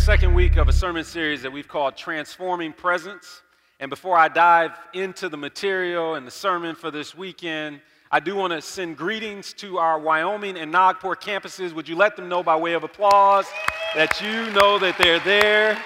second week of a sermon series that we've called Transforming Presence. And before I dive into the material and the sermon for this weekend, I do want to send greetings to our Wyoming and Nagpur campuses. Would you let them know by way of applause that you know that they're there?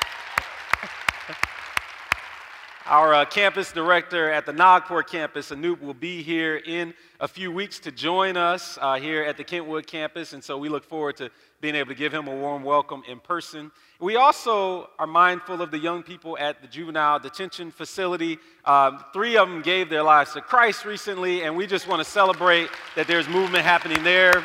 Our campus director at the Nagpur campus, Anoop, will be here in a few weeks to join us here at the Kentwood campus, and so we look forward to being able to give him a warm welcome in person. We also are mindful of the young people at the juvenile detention facility. 3 of them gave their lives to Christ recently, and we just want to celebrate that there's movement happening there.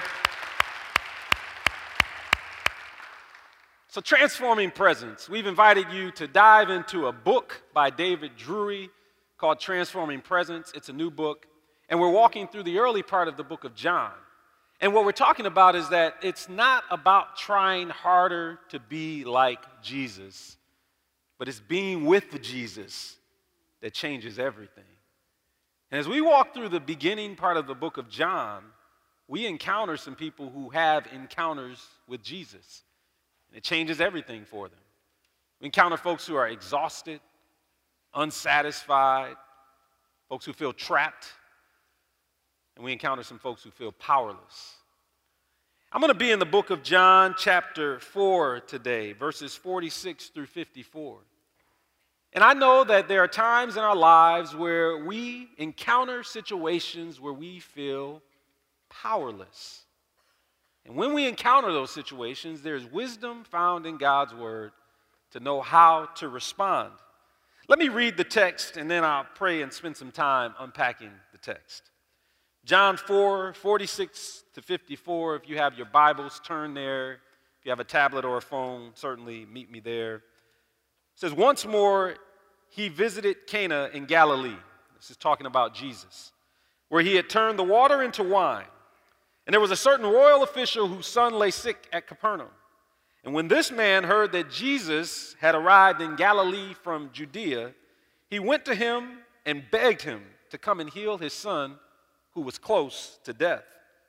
So, Transforming Presence. We've invited you to dive into a book by David Drury called Transforming Presence. It's a new book, and we're walking through the early part of the book of John. And what we're talking about is that it's not about trying harder to be like Jesus, but it's being with Jesus that changes everything. And as we walk through the beginning part of the book of John, we encounter some people who have encounters with Jesus. And it changes everything for them. We encounter folks who are exhausted, unsatisfied, folks who feel trapped, and we encounter some folks who feel powerless. I'm going to be in the book of John, chapter 4 today, verses 46 through 54. And I know that there are times in our lives where we encounter situations where we feel powerless. And when we encounter those situations, there's wisdom found in God's word to know how to respond. Let me read the text, and then I'll pray and spend some time unpacking the text. John 4, 46 to 54. If you have your Bibles, turn there. If you have a tablet or a phone, certainly meet me there. It says, once more, he visited Cana in Galilee. This is talking about Jesus, where he had turned the water into wine. And there was a certain royal official whose son lay sick at Capernaum. And when this man heard that Jesus had arrived in Galilee from Judea, he went to him and begged him to come and heal his son, who was close to death.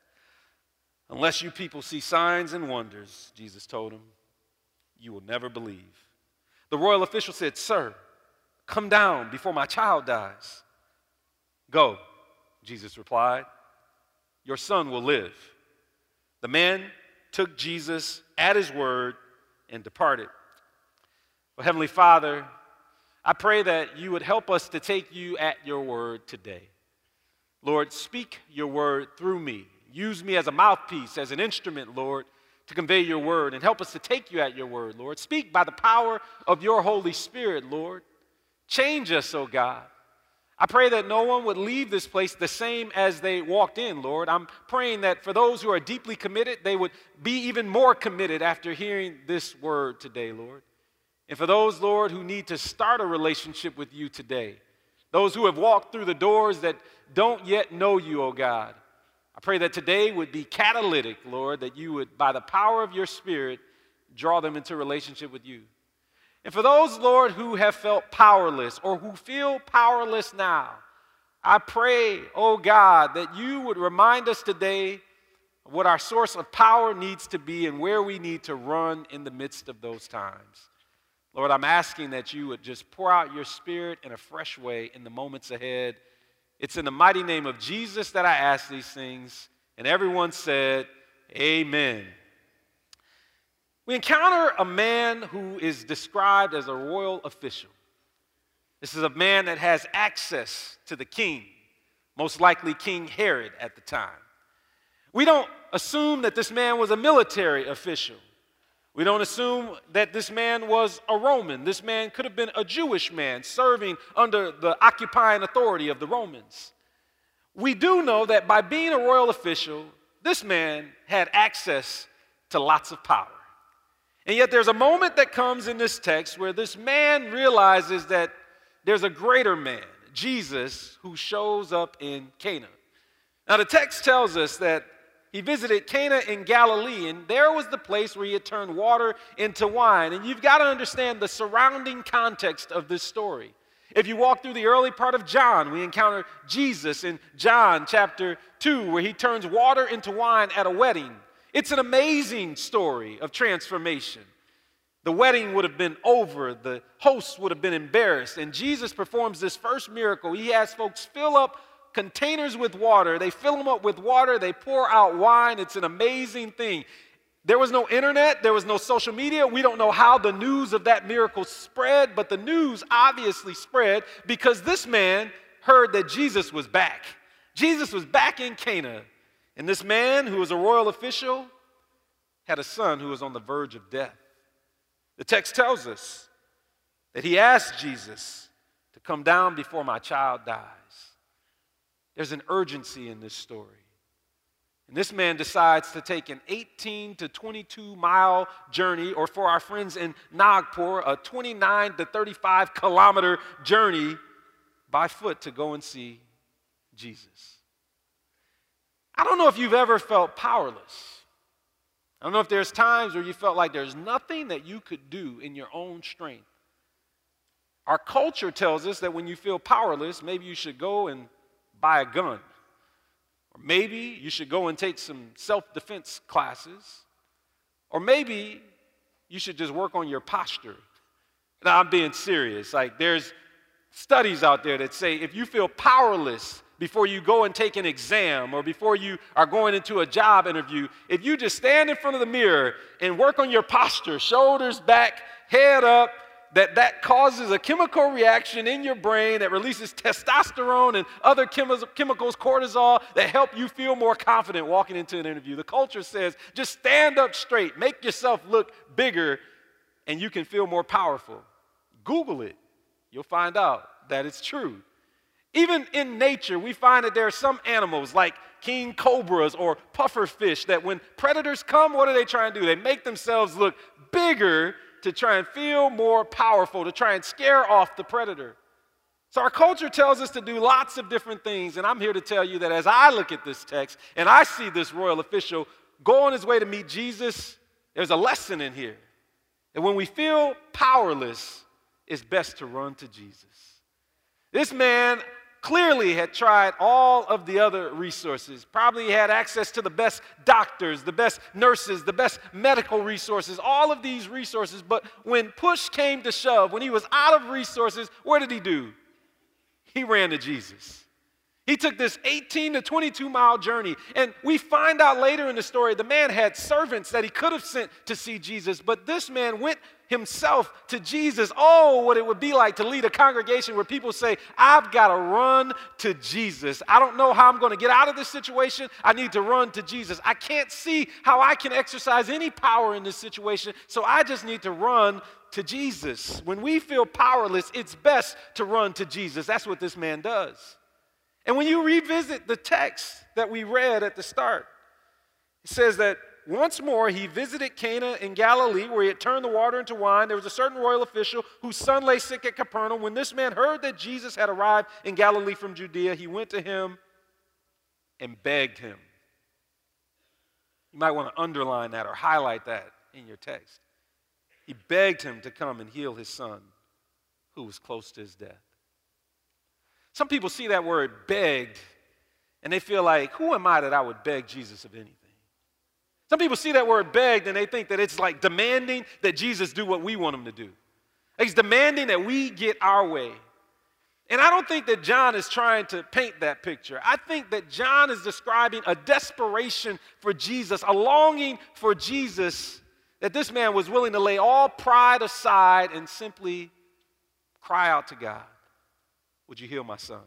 Unless you people see signs and wonders, Jesus told him, you will never believe. The royal official said, sir, come down before my child dies. Go, Jesus replied. Your son will live. The man took Jesus at his word and departed. Well, Heavenly Father, I pray that you would help us to take you at your word today. Lord, speak your word through me. Use me as a mouthpiece, as an instrument, Lord, to convey your word, and help us to take you at your word, Lord. Speak by the power of your Holy Spirit, Lord. Change us, oh God. I pray that no one would leave this place the same as they walked in, Lord. I'm praying that for those who are deeply committed, they would be even more committed after hearing this word today, Lord. And for those, Lord, who need to start a relationship with you today, those who have walked through the doors that don't yet know you, oh God, I pray that today would be catalytic, Lord, that you would, by the power of your Spirit, draw them into a relationship with you. And for those, Lord, who have felt powerless or who feel powerless now, I pray, oh God, that you would remind us today of what our source of power needs to be and where we need to run in the midst of those times. Lord, I'm asking that you would just pour out your Spirit in a fresh way in the moments ahead. It's in the mighty name of Jesus that I ask these things. And everyone said, amen. We encounter a man who is described as a royal official. This is a man that has access to the king, most likely King Herod at the time. We don't assume that this man was a military official. We don't assume that this man was a Roman. This man could have been a Jewish man serving under the occupying authority of the Romans. We do know that by being a royal official, this man had access to lots of power. And yet there's a moment that comes in this text where this man realizes that there's a greater man, Jesus, who shows up in Cana. Now the text tells us that he visited Cana in Galilee, and there was the place where he had turned water into wine. And you've got to understand the surrounding context of this story. If you walk through the early part of John, we encounter Jesus in John chapter 2, where he turns water into wine at a wedding. It's an amazing story of transformation. The wedding would have been over. The host would have been embarrassed. And Jesus performs this first miracle. He has folks fill up containers with water. They fill them up with water. They pour out wine. It's an amazing thing. There was no internet. There was no social media. We don't know how the news of that miracle spread, but the news obviously spread because this man heard that Jesus was back. Jesus was back in Cana. And this man, who was a royal official, had a son who was on the verge of death. The text tells us that he asked Jesus to come down before my child dies. There's an urgency in this story. And this man decides to take an 18 to 22 mile journey, or for our friends in Nagpur, a 29 to 35 kilometer journey by foot to go and see Jesus. I don't know if you've ever felt powerless. I don't know if there's times where you felt like there's nothing that you could do in your own strength. Our culture tells us that when you feel powerless, maybe you should go and buy a gun. Or maybe you should go and take some self-defense classes. Or maybe you should just work on your posture. Now, I'm being serious. Like, there's studies out there that say if you feel powerless before you go and take an exam or before you are going into a job interview, if you just stand in front of the mirror and work on your posture, shoulders back, head up, that causes a chemical reaction in your brain that releases testosterone and other chemicals, cortisol, that help you feel more confident walking into an interview. The culture says just stand up straight, make yourself look bigger, and you can feel more powerful. Google it. You'll find out that it's true. Even in nature, we find that there are some animals like king cobras or puffer fish that when predators come, what are they trying to do? They make themselves look bigger to try and feel more powerful, to try and scare off the predator. So our culture tells us to do lots of different things, and I'm here to tell you that as I look at this text and I see this royal official go on his way to meet Jesus, there's a lesson in here. And when we feel powerless, it's best to run to Jesus. This man clearly had tried all of the other resources. Probably had access to the best doctors, the best nurses, the best medical resources, all of these resources. But when push came to shove, when he was out of resources, what did he do? He ran to Jesus. He took this 18 to 22 mile journey. And we find out later in the story, the man had servants that he could have sent to see Jesus, but this man went himself to Jesus. Oh, what it would be like to lead a congregation where people say, I've got to run to Jesus. I don't know how I'm going to get out of this situation. I need to run to Jesus. I can't see how I can exercise any power in this situation, so I just need to run to Jesus. When we feel powerless, it's best to run to Jesus. That's what this man does. And when you revisit the text that we read at the start, it says that once more he visited Cana in Galilee, where he had turned the water into wine. There was a certain royal official whose son lay sick at Capernaum. When this man heard that Jesus had arrived in Galilee from Judea, he went to him and begged him. You might want to underline that or highlight that in your text. He begged him to come and heal his son, who was close to his death. Some people see that word begged, and they feel like, who am I that I would beg Jesus of anything? Some people see that word begged, and they think that it's like demanding that Jesus do what we want him to do. He's demanding that we get our way. And I don't think that John is trying to paint that picture. I think that John is describing a desperation for Jesus, a longing for Jesus, that this man was willing to lay all pride aside and simply cry out to God, would you heal my son?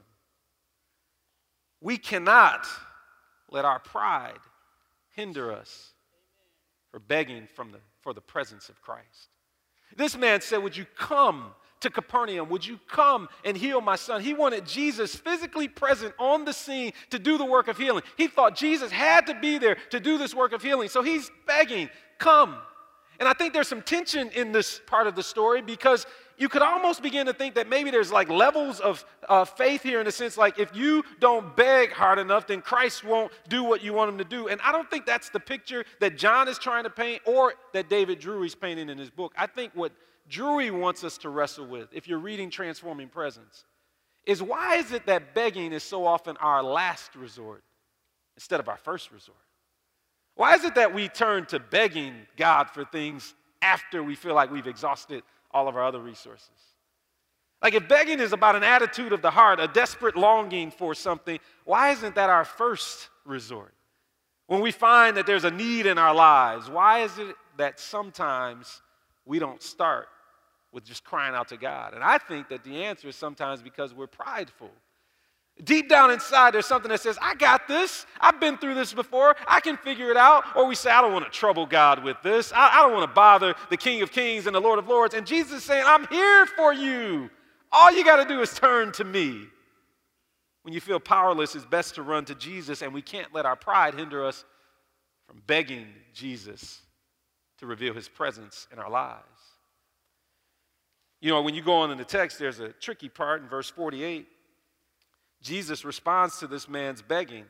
We cannot let our pride hinder us for begging for the presence of Christ. This man said, would you come to Capernaum? Would you come and heal my son? He wanted Jesus physically present on the scene to do the work of healing. He thought Jesus had to be there to do this work of healing. So he's begging, come. And I think there's some tension in this part of the story, because you could almost begin to think that maybe there's like levels of faith here, in a sense, like if you don't beg hard enough, then Christ won't do what you want him to do. And I don't think that's the picture that John is trying to paint or that David Drury's painting in his book. I think what Drury wants us to wrestle with, if you're reading Transforming Presence, is why is it that begging is so often our last resort instead of our first resort? Why is it that we turn to begging God for things after we feel like we've exhausted all of our other resources. Like if begging is about an attitude of the heart, a desperate longing for something, why isn't that our first resort? When we find that there's a need in our lives, why is it that sometimes we don't start with just crying out to God? And I think that the answer is sometimes because we're prideful. Deep down inside, there's something that says, I got this. I've been through this before. I can figure it out. Or we say, I don't want to trouble God with this. I don't want to bother the King of Kings and the Lord of Lords. And Jesus is saying, I'm here for you. All you got to do is turn to me. When you feel powerless, it's best to run to Jesus, and we can't let our pride hinder us from begging Jesus to reveal his presence in our lives. You know, when you go on in the text, there's a tricky part in verse 48. Jesus responds to this man's begging.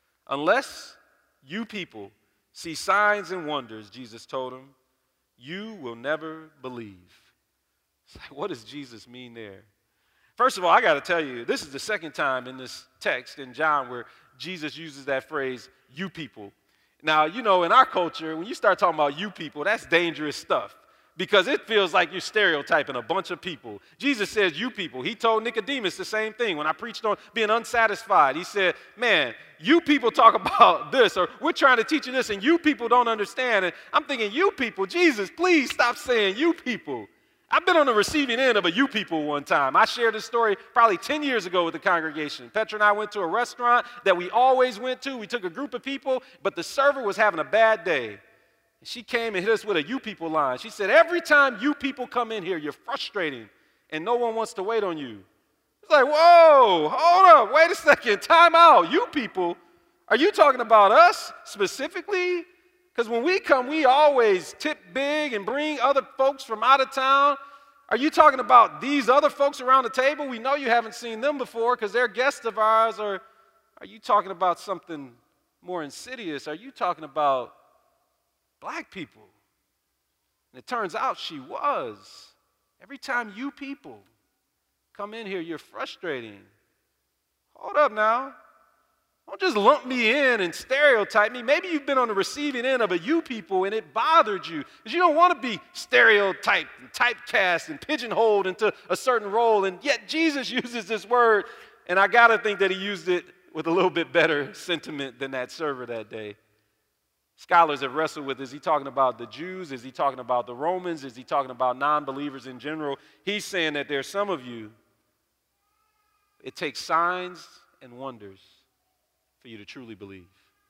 Unless you people see signs and wonders, Jesus told him, you will never believe. It's like, what does Jesus mean there? First of all, I got to tell you, this is the second time in this text in John where Jesus uses that phrase, you people. Now, you know, in our culture, when you start talking about you people, that's dangerous stuff, because it feels like you're stereotyping a bunch of people. Jesus says, you people. He told Nicodemus the same thing. When I preached on being unsatisfied, he said, man, you people talk about this, or we're trying to teach you this, and you people don't understand. And I'm thinking, you people, Jesus, please stop saying you people. I've been on the receiving end of a you people one time. I shared this story probably 10 years ago with the congregation. Petra and I went to a restaurant that we always went to. We took a group of people, but the server was having a bad day. She came and hit us with a you people line. She said, every time you people come in here, you're frustrating, and no one wants to wait on you. It's like, whoa, hold up, wait a second, time out. You people, are you talking about us specifically? Because when we come, we always tip big and bring other folks from out of town. Are you talking about these other folks around the table? We know you haven't seen them before because they're guests of ours. Or are you talking about something more insidious? Are you talking about black people? And it turns out she was. Every time you people come in here, you're frustrating. Hold up now. Don't just lump me in and stereotype me. Maybe you've been on the receiving end of a you people and it bothered you because you don't want to be stereotyped and typecast and pigeonholed into a certain role. And yet Jesus uses this word, and I got to think that he used it with a little bit better sentiment than that server that day. Scholars have wrestled with, is he talking about the Jews? Is he talking about the Romans? Is he talking about non-believers in general? He's saying that there's some of you, it takes signs and wonders for you to truly believe.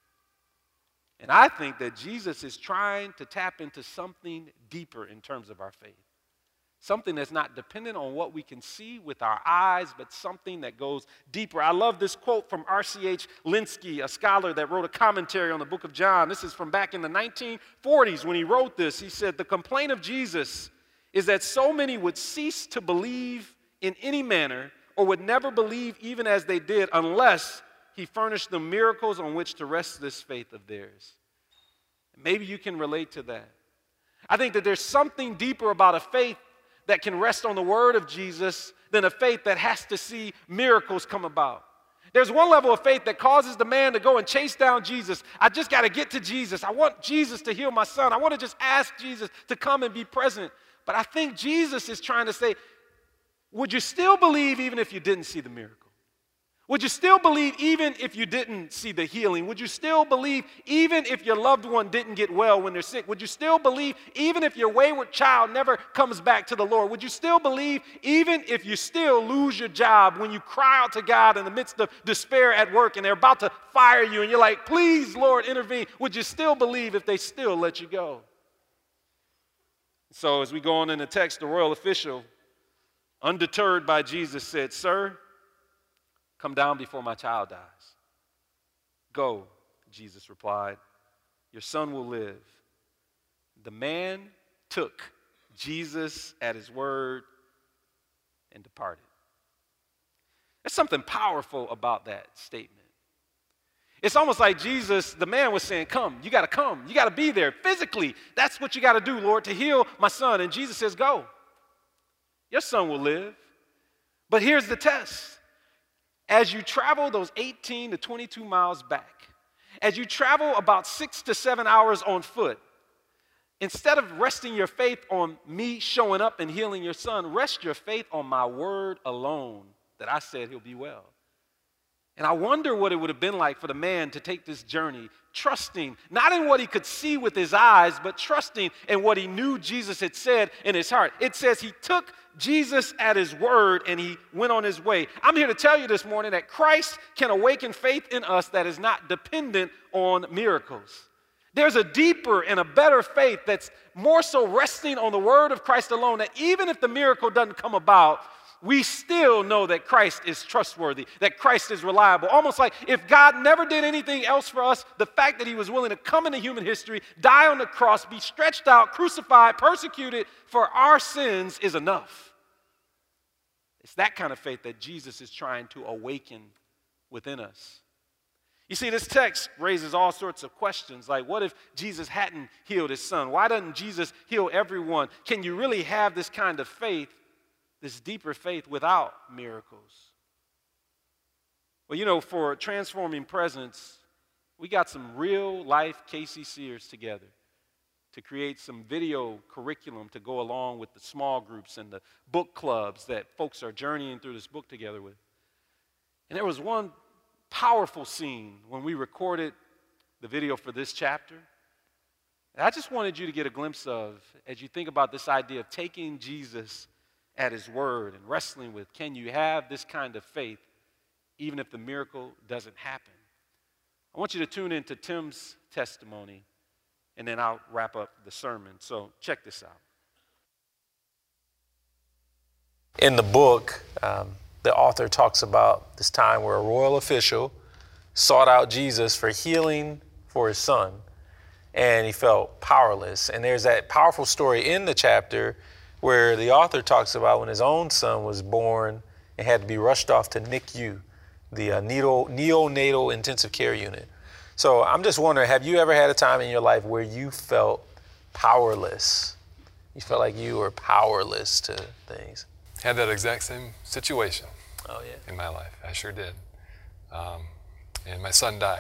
And I think that Jesus is trying to tap into something deeper in terms of our faith. Something that's not dependent on what we can see with our eyes, but something that goes deeper. I love this quote from R.C.H. Linsky, a scholar that wrote a commentary on the book of John. This is from back in the 1940s when he wrote this. He said, the complaint of Jesus is that so many would cease to believe in any manner or would never believe even as they did unless he furnished them miracles on which to rest this faith of theirs. Maybe you can relate to that. I think that there's something deeper about a faith that can rest on the word of Jesus than a faith that has to see miracles come about. There's one level of faith that causes the man to go and chase down Jesus. I just got to get to Jesus. I want Jesus to heal my son. I want to just ask Jesus to come and be present. But I think Jesus is trying to say, would you still believe even if you didn't see the miracle? Would you still believe even if you didn't see the healing? Would you still believe even if your loved one didn't get well when they're sick? Would you still believe even if your wayward child never comes back to the Lord? Would you still believe even if you still lose your job when you cry out to God in the midst of despair at work and they're about to fire you and you're like, please, Lord, intervene? Would you still believe if they still let you go? So as we go on in the text, the royal official, undeterred by Jesus, said, sir, come down before my child dies. Go, Jesus replied. Your son will live. The man took Jesus at his word and departed. There's something powerful about that statement. It's almost like Jesus, the man was saying, come, you got to be there physically. That's what you got to do, Lord, to heal my son. And Jesus says, go. Your son will live. But here's the test. As you travel those 18 to 22 miles back, as you travel about 6 to 7 hours on foot, Instead of resting your faith on me showing up and healing your son, rest your faith on my word alone that I said he'll be well. And I wonder what it would have been like for the man to take this journey, trusting not in what he could see with his eyes, but trusting in what he knew Jesus had said in his heart. It says he took Jesus at his word and he went on his way. I'm here to tell you this morning that Christ can awaken faith in us that is not dependent on miracles. There's a deeper and a better faith that's more so resting on the word of Christ alone, that even if the miracle doesn't come about, we still know that Christ is trustworthy, that Christ is reliable. Almost like if God never did anything else for us, the fact that he was willing to come into human history, die on the cross, be stretched out, crucified, persecuted for our sins is enough. It's that kind of faith that Jesus is trying to awaken within us. You see, this text raises all sorts of questions, like what if Jesus hadn't healed his son? Why doesn't Jesus heal everyone? Can you really have this kind of faith, this deeper faith, without miracles? Well, you know, for Transforming Presence, we got some real life KCCers together to create some video curriculum to go along with the small groups and the book clubs that folks are journeying through this book together with. And there was one powerful scene when we recorded the video for this chapter. And I just wanted you to get a glimpse of as you think about this idea of taking Jesus at his word and wrestling with, can you have this kind of faith even if the miracle doesn't happen? I want you to tune into Tim's testimony, and then I'll wrap up the sermon. So check this out. In the book, the author talks about this time where a royal official sought out Jesus for healing for his son, and he felt powerless. And there's that powerful story in the chapter where the author talks about when his own son was born and had to be rushed off to NICU, the neonatal intensive care unit. So I'm just wondering, have you ever had a time in your life where you felt powerless? You felt like you were powerless to things? Had that exact same situation. Oh, yeah. In my life. I sure did. And my son died.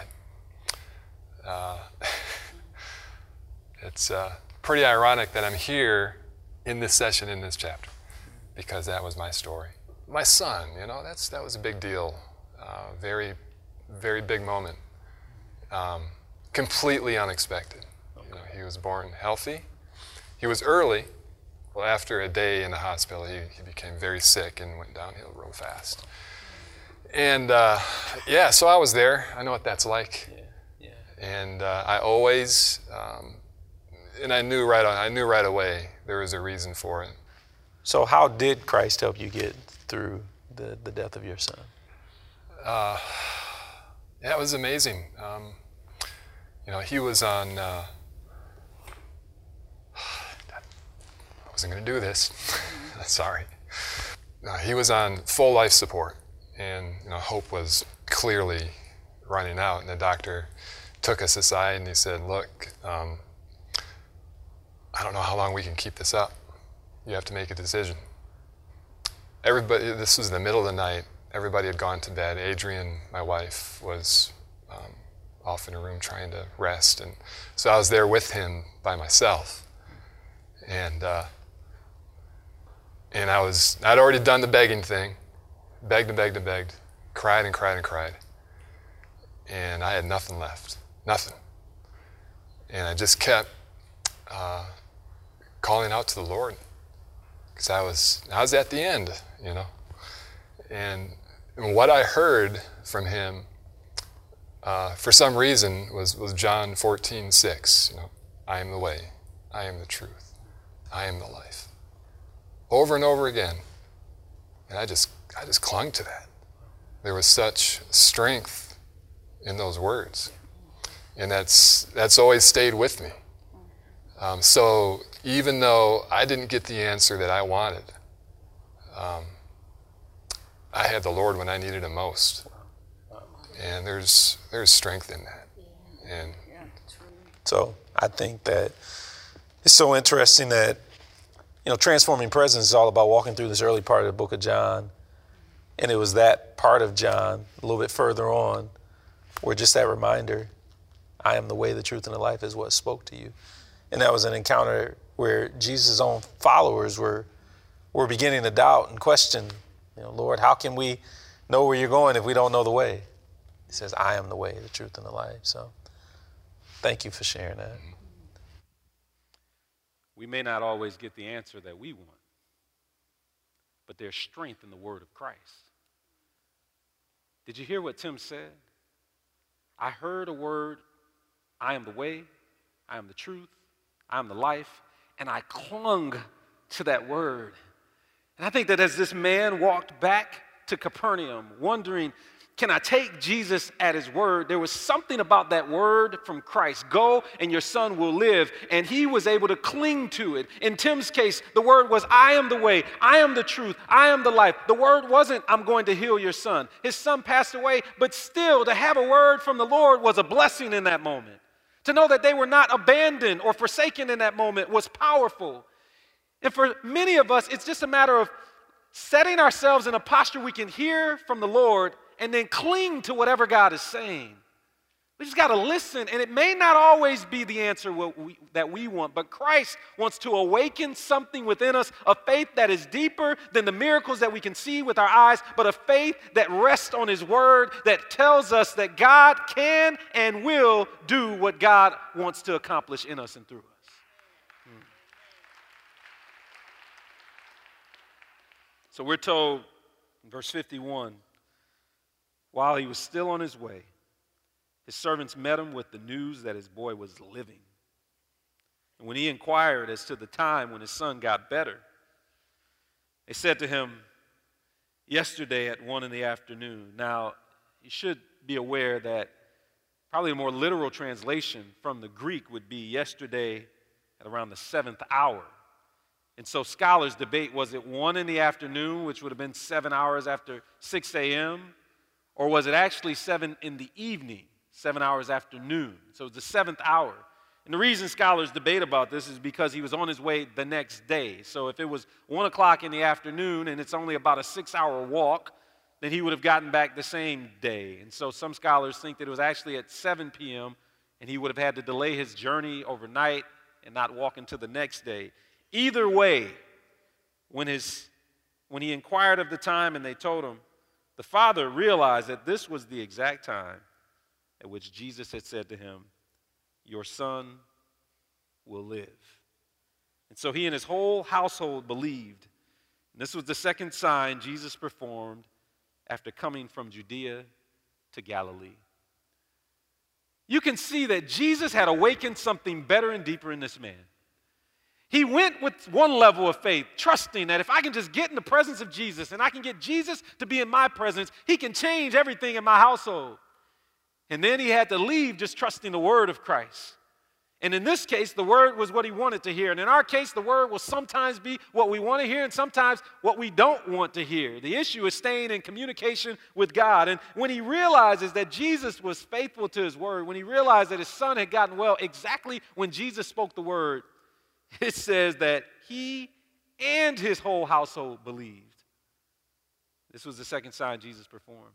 It's pretty ironic that I'm here in this session, in this chapter, because that was my story. My son, you know, that was a big deal. Very, very big moment. Completely unexpected. You know, he was born healthy. He was early. Well, after a day in the hospital, he became very sick and went downhill real fast. And yeah, so I was there. I know what that's like. Yeah. And I always, and I knew right away there was a reason for it. So how did Christ help you get through the death of your son? Yeah, it was amazing. You know, he was on. I wasn't going to do this. Sorry. He was on full life support, and you know, hope was clearly running out. And the doctor took us aside and he said, "Look, I don't know how long we can keep this up. You have to make a decision." Everybody. This was the middle of the night. Everybody had gone to bed. Adrian, my wife, was off in a room trying to rest, and so I was there with him by myself. And I'd already done the begging thing, begged, cried and cried and cried. And I had nothing left, nothing. And I just kept calling out to the Lord, because I was at the end, you know. And what I heard from him, for some reason, was John 14:6. You know, I am the way, I am the truth, I am the life. Over and over again. And I just clung to that. There was such strength in those words. And that's always stayed with me. So even though I didn't get the answer that I wanted, I had the Lord when I needed him most. And there's strength in that. And so I think that it's so interesting that, you know, Transforming Presence is all about walking through this early part of the book of John. And it was that part of John, a little bit further on, where just that reminder, I am the way, the truth, and the life, is what spoke to you. And that was an encounter where Jesus' own followers were beginning to doubt and question, Lord, how can we know where you're going if we don't know the way? He says, I am the way, the truth, and the life. So thank you for sharing that. We may not always get the answer that we want, but there's strength in the word of Christ. Did you hear what Tim said? I heard a word, I am the way, I am the truth, I am the life, and I clung to that word. And I think that as this man walked back to Capernaum, wondering, can I take Jesus at his word? There was something about that word from Christ. Go and your son will live. And he was able to cling to it. In Tim's case, the word was, I am the way, I am the truth, I am the life. The word wasn't, I'm going to heal your son. His son passed away, but still to have a word from the Lord was a blessing in that moment. To know that they were not abandoned or forsaken in that moment was powerful. And for many of us, it's just a matter of setting ourselves in a posture we can hear from the Lord and then cling to whatever God is saying. We just got to listen, and it may not always be the answer that we want, but Christ wants to awaken something within us, a faith that is deeper than the miracles that we can see with our eyes, but a faith that rests on his word that tells us that God can and will do what God wants to accomplish in us and through us. So we're told in verse 51, while he was still on his way, his servants met him with the news that his boy was living. And when he inquired as to the time when his son got better, they said to him, yesterday at 1 p.m. Now, you should be aware that probably a more literal translation from the Greek would be yesterday at around the 7th hour. And so scholars debate, was it 1 p.m., which would have been 7 hours after 6 a.m., or was it actually 7 in the evening, 7 hours after noon? So it's the 7th hour. And the reason scholars debate about this is because he was on his way the next day. So if it was 1 o'clock in the afternoon and it's only about a 6-hour walk, then he would have gotten back the same day. And so some scholars think that it was actually at 7 p.m. and he would have had to delay his journey overnight and not walk until the next day. Either way, when he inquired of the time and they told him, the father realized that this was the exact time at which Jesus had said to him, your son will live. And so he and his whole household believed. And this was the second sign Jesus performed after coming from Judea to Galilee. You can see that Jesus had awakened something better and deeper in this man. He went with one level of faith, trusting that if I can just get in the presence of Jesus and I can get Jesus to be in my presence, he can change everything in my household. And then he had to leave just trusting the word of Christ. And in this case, the word was what he wanted to hear. And in our case, the word will sometimes be what we want to hear and sometimes what we don't want to hear. The issue is staying in communication with God. And when he realizes that Jesus was faithful to his word, when he realized that his son had gotten well exactly when Jesus spoke the word, it says that he and his whole household believed. This was the second sign Jesus performed.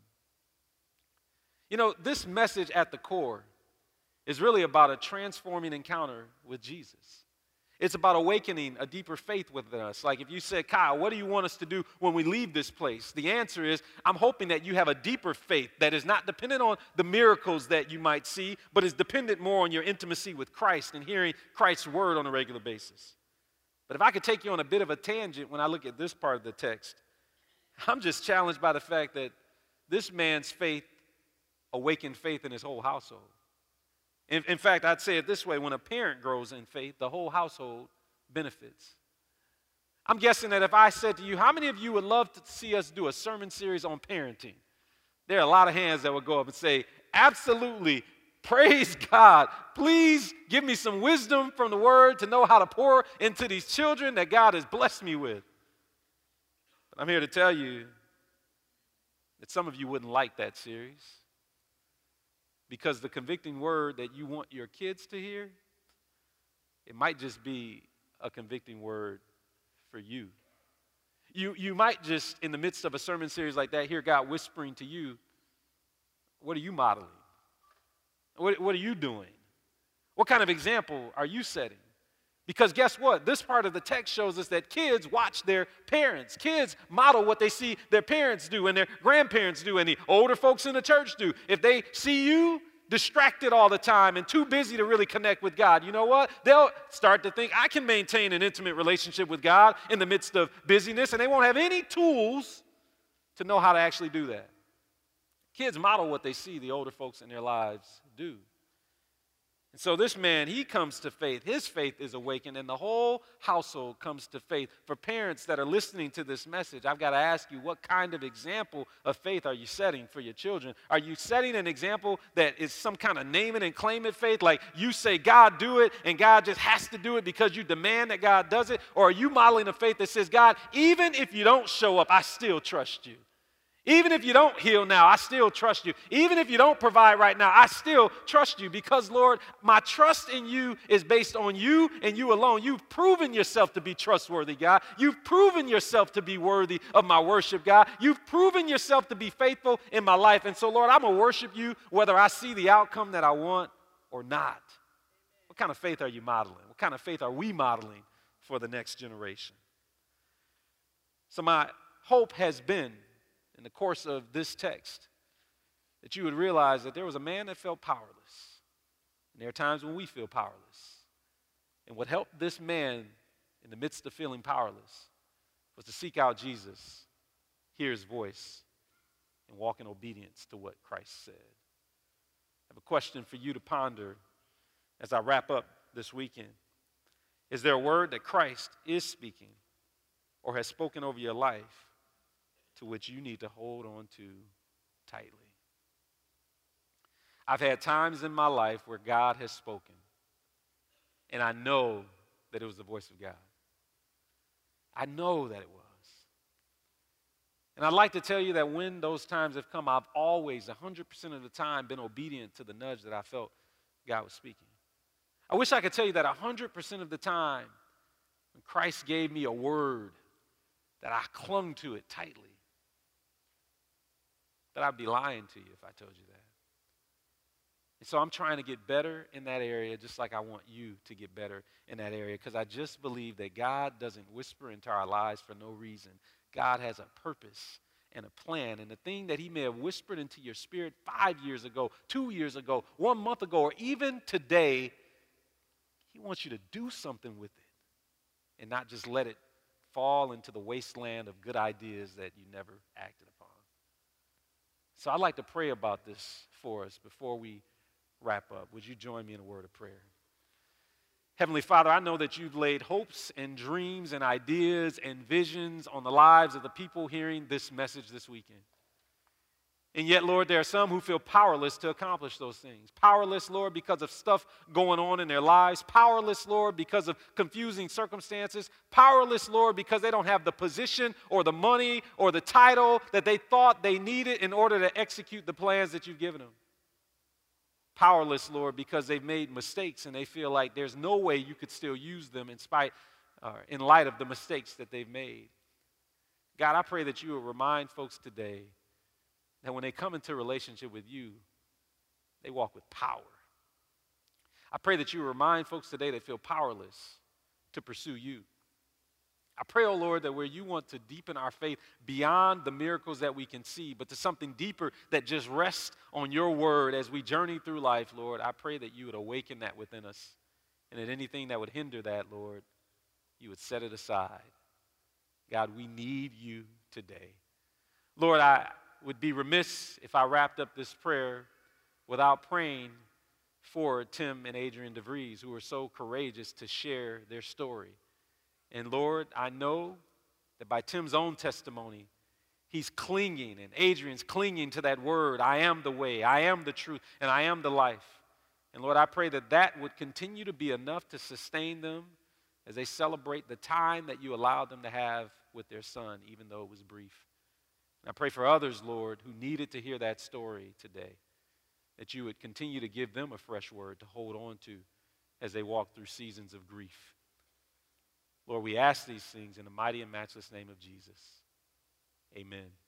You know, this message at the core is really about a transforming encounter with Jesus. It's about awakening a deeper faith within us. Like if you said, Kyle, what do you want us to do when we leave this place? The answer is, I'm hoping that you have a deeper faith that is not dependent on the miracles that you might see, but is dependent more on your intimacy with Christ and hearing Christ's word on a regular basis. But if I could take you on a bit of a tangent when I look at this part of the text, I'm just challenged by the fact that this man's faith awakened faith in his whole household. In fact, I'd say it this way, when a parent grows in faith, the whole household benefits. I'm guessing that if I said to you, how many of you would love to see us do a sermon series on parenting? There are a lot of hands that would go up and say, absolutely, praise God. Please give me some wisdom from the word to know how to pour into these children that God has blessed me with. But I'm here to tell you that some of you wouldn't like that series. Because the convicting word that you want your kids to hear, it might just be a convicting word for you. You might just, in the midst of a sermon series like that, hear God whispering to you, what are you modeling? What are you doing? What kind of example are you setting? Because guess what? This part of the text shows us that kids watch their parents. Kids model what they see their parents do and their grandparents do and the older folks in the church do. If they see you distracted all the time and too busy to really connect with God, you know what? They'll start to think, I can maintain an intimate relationship with God in the midst of busyness, and they won't have any tools to know how to actually do that. Kids model what they see the older folks in their lives do. And so this man, he comes to faith. His faith is awakened, and the whole household comes to faith. For parents that are listening to this message, I've got to ask you, what kind of example of faith are you setting for your children? Are you setting an example that is some kind of name it and claim it faith, like you say, God, do it, and God just has to do it because you demand that God does it? Or are you modeling a faith that says, God, even if you don't show up, I still trust you? Even if you don't heal now, I still trust you. Even if you don't provide right now, I still trust you because, Lord, my trust in you is based on you and you alone. You've proven yourself to be trustworthy, God. You've proven yourself to be worthy of my worship, God. You've proven yourself to be faithful in my life. And so, Lord, I'm going to worship you whether I see the outcome that I want or not. What kind of faith are you modeling? What kind of faith are we modeling for the next generation? So my hope has been, in the course of this text, that you would realize that there was a man that felt powerless. And there are times when we feel powerless. And what helped this man in the midst of feeling powerless was to seek out Jesus, hear his voice, and walk in obedience to what Christ said. I have a question for you to ponder as I wrap up this weekend. Is there a word that Christ is speaking or has spoken over your life to which you need to hold on to tightly? I've had times in my life where God has spoken, and I know that it was the voice of God. I know that it was. And I'd like to tell you that when those times have come, I've always, 100% of the time, been obedient to the nudge that I felt God was speaking. I wish I could tell you that 100% of the time, when Christ gave me a word, that I clung to it tightly. But I'd be lying to you if I told you that. And so I'm trying to get better in that area, just like I want you to get better in that area, because I just believe that God doesn't whisper into our lives for no reason. God has a purpose and a plan, and the thing that he may have whispered into your spirit 5 years ago, 2 years ago, 1 month ago, or even today, he wants you to do something with it and not just let it fall into the wasteland of good ideas that you never acted upon. So I'd like to pray about this for us before we wrap up. Would you join me in a word of prayer? Heavenly Father, I know that you've laid hopes and dreams and ideas and visions on the lives of the people hearing this message this weekend. And yet, Lord, there are some who feel powerless to accomplish those things. Powerless, Lord, because of stuff going on in their lives. Powerless, Lord, because of confusing circumstances. Powerless, Lord, because they don't have the position or the money or the title that they thought they needed in order to execute the plans that you've given them. Powerless, Lord, because they've made mistakes and they feel like there's no way you could still use them in light of the mistakes that they've made. God, I pray that you will remind folks today that when they come into a relationship with you, they walk with power. I pray that you remind folks today that feel powerless to pursue you. I pray, oh Lord, that where you want to deepen our faith beyond the miracles that we can see, but to something deeper that just rests on your word as we journey through life, Lord, I pray that you would awaken that within us. And that anything that would hinder that, Lord, you would set it aside. God, we need you today. Lord, I would be remiss if I wrapped up this prayer without praying for Tim and Adrian DeVries, who are so courageous to share their story. And Lord, I know that by Tim's own testimony, he's clinging, and Adrian's clinging to that word, I am the way, I am the truth, and I am the life. And Lord, I pray that that would continue to be enough to sustain them as they celebrate the time that you allowed them to have with their son, even though it was brief. And I pray for others, Lord, who needed to hear that story today, that you would continue to give them a fresh word to hold on to as they walk through seasons of grief. Lord, we ask these things in the mighty and matchless name of Jesus. Amen.